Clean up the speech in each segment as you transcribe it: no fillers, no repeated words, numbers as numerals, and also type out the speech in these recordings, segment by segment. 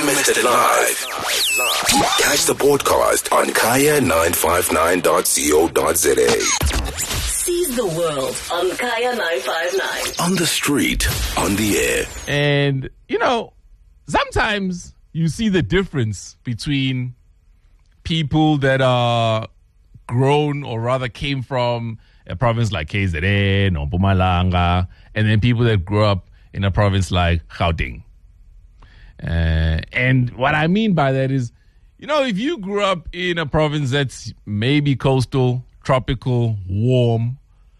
missed it live. Catch the podcast on kaya959.co.za. Seize the world on Kaya 959. On the street, on the air. And, sometimes you see the difference between people that are grown or rather came from a province like KZN or Mpumalanga, and then people that grew up in a province like Gauteng. And what I mean by that is, if you grew up in a province that's maybe coastal, tropical, warm,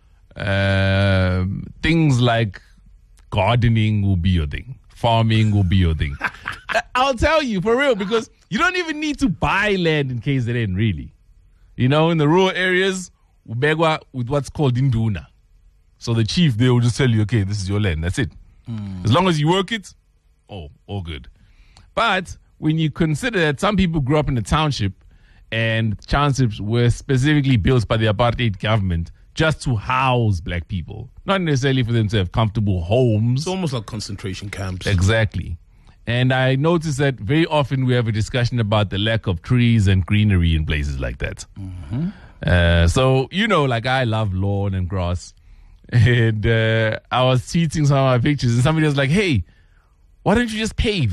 things like gardening will be your thing. Farming will be your thing. I'll tell you, for real, because you don't even need to buy land in KZN, really. In the rural areas, Ubegwa with what's called Induna. So the chief, they will just tell you, okay, this is your land. That's it. As long as you work it, all good. But when you consider that some people grew up in a township and townships were specifically built by the apartheid government just to house black people, not necessarily for them to have comfortable homes. It's almost like concentration camps. Exactly. And I noticed that very often we have a discussion about the lack of trees and greenery in places like that. So, I love lawn and grass. And I was tweeting some of my pictures and somebody was like, hey, why don't you just pave?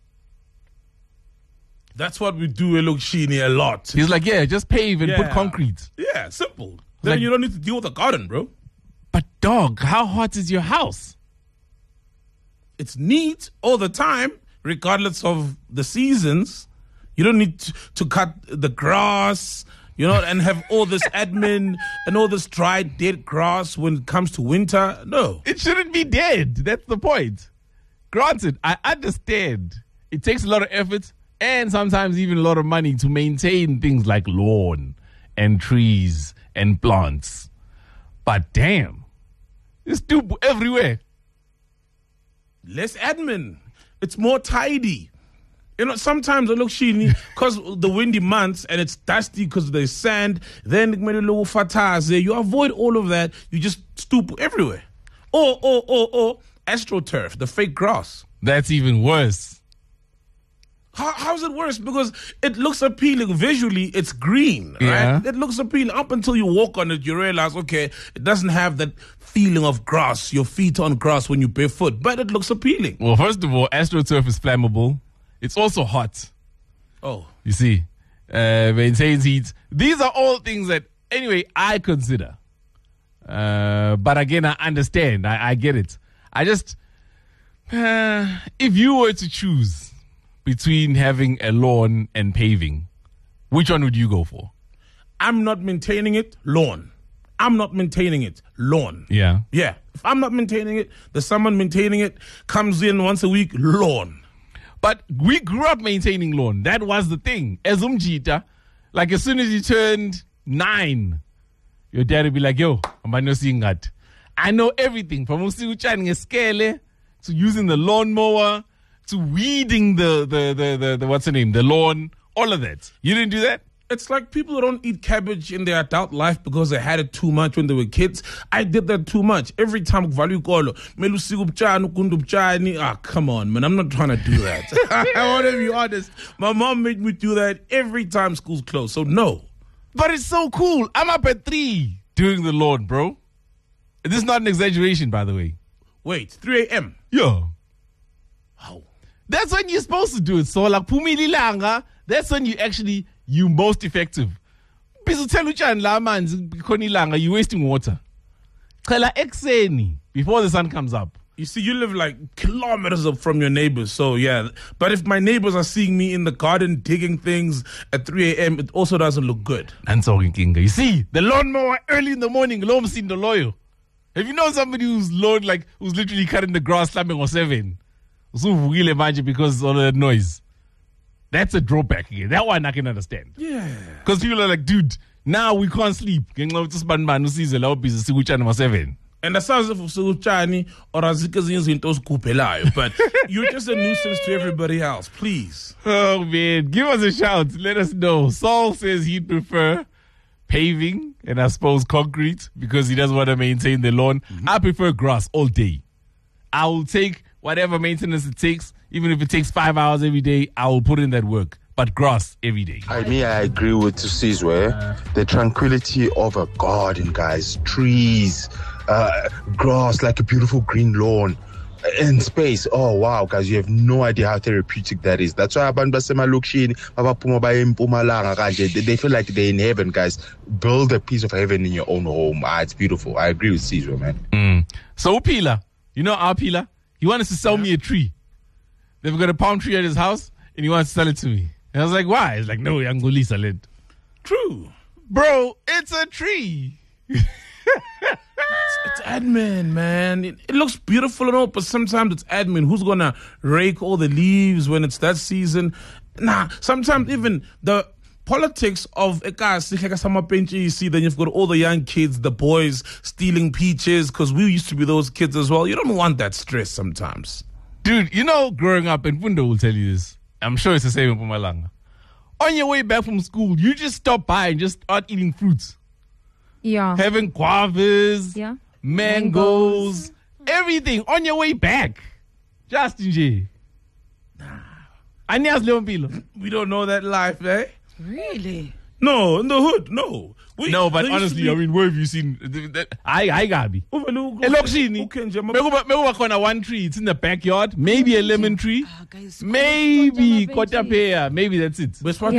That's what we do in Lokshini a lot. He's like, yeah, just pave and put concrete. Yeah, simple. Then you don't need to deal with the garden, bro. But dog, how hot is your house? It's neat all the time, regardless of the seasons. You don't need to cut the grass, and have all this admin and all this dry, dead grass when it comes to winter. No. It shouldn't be dead. That's the point. Granted, I understand. It takes a lot of effort and sometimes even a lot of money to maintain things like lawn and trees and plants. But damn, it's too everywhere. Less admin. It's more tidy. Sometimes I look shiny because the windy months and it's dusty because there's sand. Then you avoid all of that. You just stoop everywhere. Or AstroTurf, the fake grass. That's even worse. How's it worse? Because it looks appealing visually. It's green, right? It looks appealing up until you walk on it. You realize, okay, it doesn't have that feeling of grass. Your feet on grass when you barefoot, but it looks appealing. Well, first of all, AstroTurf is flammable. It's also hot. Oh, you see, maintains heat. These are all things that, anyway, I consider. But again, I understand. I get it. I just, if you were to choose between having a lawn and paving, which one would you go for? I'm not maintaining it, lawn. I'm not maintaining it, lawn. Yeah. Yeah. If I'm not maintaining it, there's someone maintaining it, comes in once a week, lawn. But we grew up maintaining lawn. That was the thing. As Umjita, like as soon as you turned 9, your dad would be like, yo, I'm not seeing that. I know everything from to using the lawnmower to weeding the what's the name, the lawn, all of that. You didn't do that? It's like people who don't eat cabbage in their adult life because they had it too much when they were kids. I did that too much. Every time, come on, man. I'm not trying to do that. I want to be honest. My mom made me do that every time school's closed. So, no. But it's so cool. I'm up at 3 doing the lawn, bro. This is not an exaggeration, by the way. Wait, 3 a.m.? Yeah. How? That's when you're supposed to do it. So, like, that's when you most effective. You're wasting water. Before the sun comes up. You see, you live like kilometers from your neighbors, so yeah. But if my neighbors are seeing me in the garden digging things at 3 a.m., it also doesn't look good. You see, the lawnmower early in the morning, have you known somebody who's literally cutting the grass slamming or 7? Because of all that noise. That's a drawback again. That one I can understand. Yeah. Because people are like, dude, now we can't sleep. And that sounds like Suchani or Azikazin's, but you're just a nuisance to everybody else. Please. Oh, man. Give us a shout. Let us know. Saul says he'd prefer paving and I suppose concrete because he doesn't want to maintain the lawn. I prefer grass all day. I will take whatever maintenance it takes. Even if it takes 5 hours every day, I will put in that work. But grass every day. I agree with Sizwe. The tranquility of a garden, guys. Trees, grass, like a beautiful green lawn. And space. Oh, wow, guys. You have no idea how therapeutic that is. That's why abantu basemalokishini, abaphuma baye eMpumalanga kanje, they feel like they're in heaven, guys. Build a piece of heaven in your own home. It's beautiful. I agree with Sizwe, man. So Pila, you know our Pila? He wanted to sell me a tree. They've got a palm tree at his house, and he wants to sell it to me. And I was like, why? He's like, no, Yangolisa led. True. Bro, it's a tree. It's admin, man. It looks beautiful and all, but sometimes it's admin. Who's going to rake all the leaves when it's that season? Nah, sometimes even the politics of then you've got all the young kids, the boys stealing peaches, because we used to be those kids as well. You don't want that stress sometimes. Dude, you know, growing up, and Fundo will tell you this. I'm sure it's the same in Pumalanga. On your way back from school, you just stop by and just start eating fruits. Yeah. Having guavas, Yeah. mangoes, everything on your way back. Just enjoy. Anyas Leompilo. We don't know that life, eh? Really? No, in the hood, no. No, but there used honestly, to I be- mean, where have you seen? I Gabi. One tree, it's in the backyard. Maybe a lemon tree. guys, Maybe kotapea. Maybe that's it.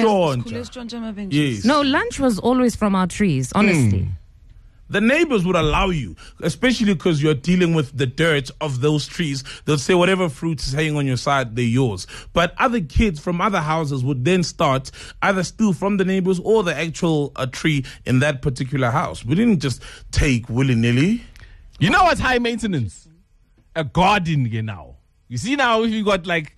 Yes. No, lunch was always from our trees, honestly. The neighbors would allow you, especially because you're dealing with the dirt of those trees. They'll say whatever fruits is hanging on your side, they're yours. But other kids from other houses would then start either steal from the neighbors or the actual tree in that particular house. We didn't just take willy-nilly. You know what's high maintenance? A garden now. You see now if you got like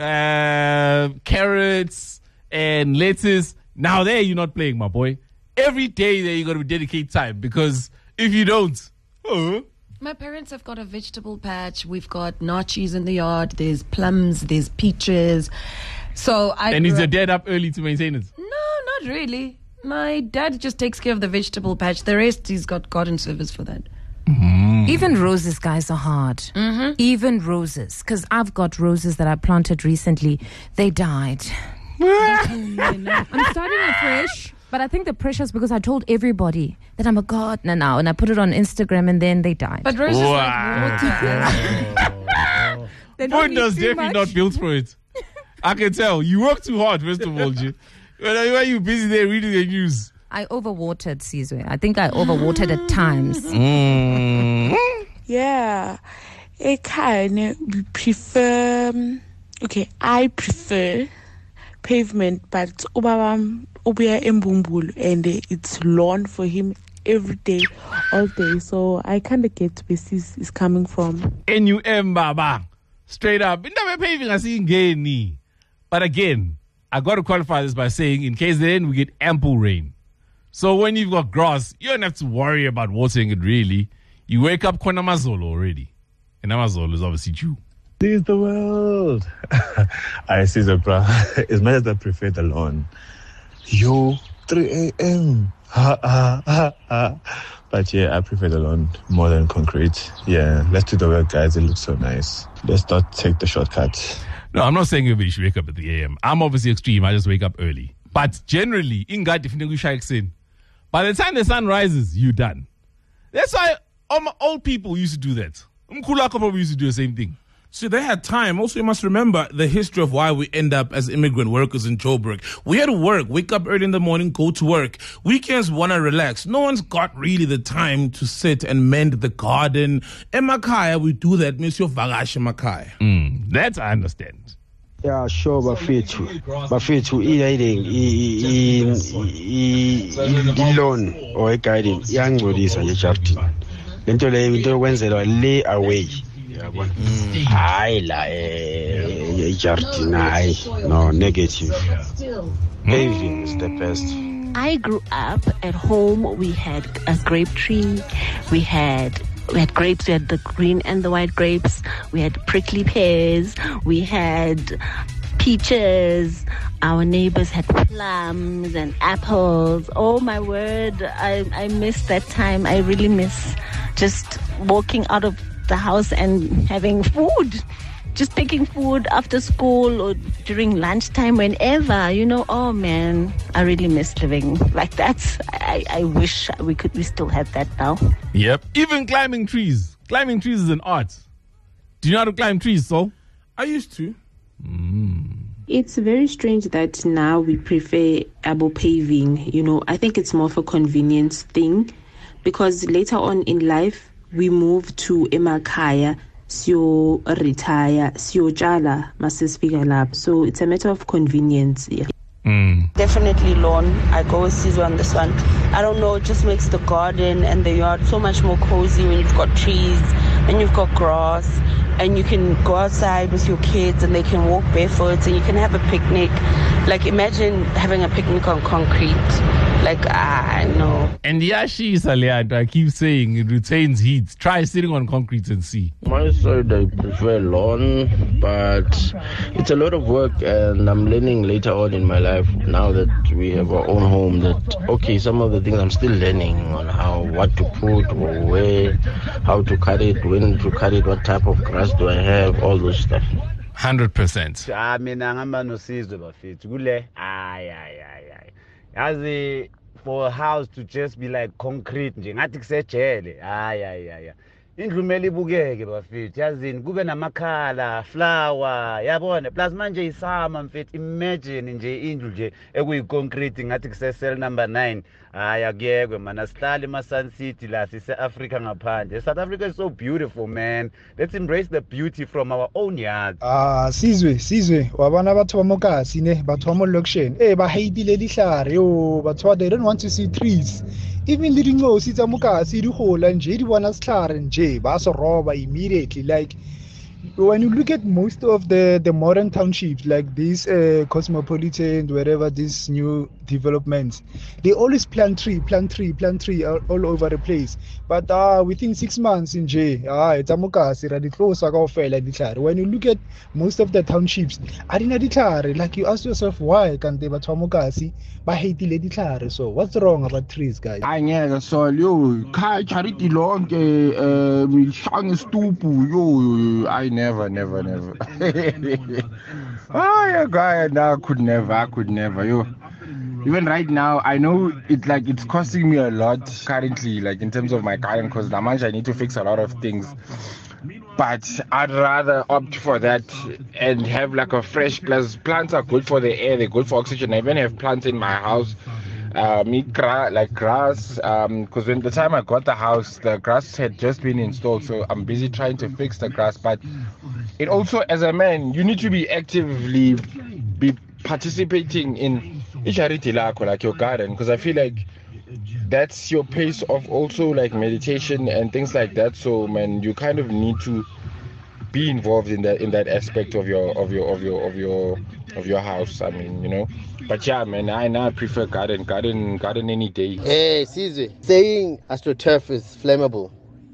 carrots and lettuce, now there you're not playing, my boy. Every day there you got to dedicate time, because if you don't, My parents have got a vegetable patch. We've got nachos in the yard. There's plums. There's peaches. So and is your dad up early to maintain it? No, not really. My dad just takes care of the vegetable patch. The rest, he's got garden service for that. Even roses, guys, are hard. Even roses. Because I've got roses that I planted recently. They died. I'm starting afresh. But I think the pressure is because I told everybody that I'm a gardener now, and I put it on Instagram, and then they died. But roses like water. They don't need Bundo's too definitely much. not built for it. I can tell. You work too hard, first of all, G. Why are you busy there reading the news? I overwatered, Sizwe. I think I overwatered at times. Yeah, I prefer pavement, but Ubuya Mbumbulu, and it's lawn for him every day, all day. So I kind of get where Sis is coming from. NUM, Baba. Straight up. Never paving, I see gain. But again, I got to qualify this by saying, in case then we get ample rain. So when you've got grass, you don't have to worry about watering it really. You wake up Konamazolo already. And Amazolo is obviously you. Seize the world. I see the bra. As much as I prefer the lawn. Yo, 3 a.m. But yeah, I prefer the lawn more than concrete. Yeah, let's do the work, guys. It looks so nice. Let's not take the shortcut. No, I'm not saying everybody should wake up at 3 a.m. I'm obviously extreme. I just wake up early. But generally, in God, if you shake sin, by the time the sun rises, you're done. That's why all my old people used to do that. Mkulako probably used to do the same thing. See, they had time. Also, you must remember the history of why we end up as immigrant workers in Joburg. We had to work, wake up early in the morning, go to work. Weekends want to relax. No one's got really the time to sit and mend the garden. In Makaya, we do that. Monsieur Vagash Makaya. That I understand. Yeah, sure, bafethu i-loan or i-garden iyangcolisa nje ejardini. Lento leyo into yokwenzelwa le away. Hayi la ejardini hayi no negative. Paving is the best. I grew up at home. We had a grape tree. We had grapes. We had the green and the white grapes. We had prickly pears. We had peaches. Our neighbors had plums and apples. Oh my word. I miss that time. I really miss just walking out of the house and having food. just picking food after school or during lunchtime, whenever, oh man, I really miss living like that. I wish we still have that now. Yep. Even climbing trees. Climbing trees is an art. Do you know how to climb trees, Sol? I used to. It's very strange that now we prefer paving. I think it's more of a convenience thing, because later on in life we move to emakhaya, siyo retire, siyo jala masisifika lapho. So it's a matter of convenience. Yeah. Definitely lawn. I go with Caesar on this one. I don't know, it just makes the garden and the yard so much more cozy when you've got trees and you've got grass, and you can go outside with your kids and they can walk barefoot and you can have a picnic. Like, imagine having a picnic on concrete. Like, no. And Yashi Saliato, I keep saying it retains heat. Try sitting on concrete and see. My side, I prefer lawn, but it's a lot of work, and I'm learning later on in my life, now that we have our own home, that, okay, some of the things I'm still learning on what to put, or where, how to cut it, when to cut it, what type of grass do I have, all those stuff. 100%. Mina ngihamba noSizwe bafethu kule yazi for a house to just be like concrete nje ngathi kusejele indlu kumele ibukeke bafethu yazini kube namakhala flower yabona plus manje isama mfethu imagine nje indlu nje ekuyiconcrete ngathi kuse cell number 9 akuyekwe mana sihlale ema Sun City la sise Africa ngaphandle. South Africa is so beautiful, man. Let's embrace the beauty from our own yard. Sizwe wabana batho ba mokasi ne batho ba mo location ba haidile dihlare batho they don't want to see trees. Even le dingosi tsa mokasi di hola nje di bona sihlare nje ba so roba immediately. Like when you look at most of the modern townships, like these cosmopolitan, wherever these new developments, they always plant tree all over the place. But within 6 months in J, it's a mokasi ra di tlosa kaofela ditlhare. When you look at most of the townships, a di na ditlhare. Like you ask yourself, why can't they batho ba mokasi ba hatile ditlhare? So what's wrong about trees, guys? Angeke so yo khai charity lonke mihlang stupu yo I never. Yeah, guy, no, I could never. Yo, even right now, I know it's costing me a lot currently, like in terms of my garden, because I need to fix a lot of things. But I'd rather opt for that and have like a fresh plus. Plants are good for the air, they're good for oxygen. I even have plants in my house. Like grass, because when the time I got the house, the grass had just been installed, so I'm busy trying to fix the grass. But it also, as a man, you need to be actively participating in charity like your garden, because I feel like that's your pace of also like meditation and things like that. So man, you kind of need to be involved in that aspect of your house. I mean, But yeah, man, I now prefer garden any day. Hey, Caesar, saying AstroTurf is flammable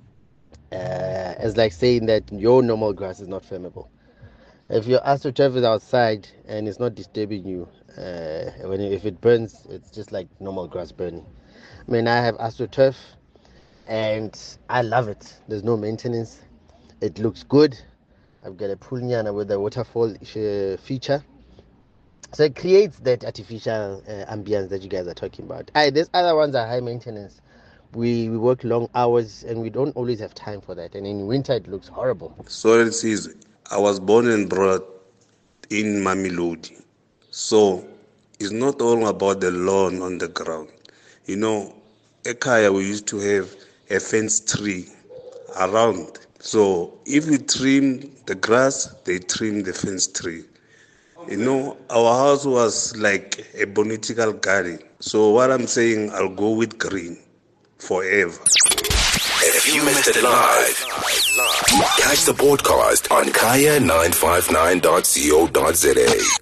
is like saying that your normal grass is not flammable. If your AstroTurf is outside and it's not disturbing you, if it burns, it's just like normal grass burning. I mean, I have AstroTurf and I love it. There's no maintenance. It looks good. I've got a pool nyana with a waterfall feature. So it creates that artificial ambience that you guys are talking about. These other ones are high maintenance. We work long hours and we don't always have time for that. And in winter, it looks horrible. So it is, I was born and brought in Mamelodi. So it's not all about the lawn on the ground. Ekaya, we used to have a fence tree around. So if we trim the grass, they trim the fence tree. Our house was like a botanical garden. So what I'm saying, I'll go with green forever. If you missed it live, catch the podcast on kaya959.co.za.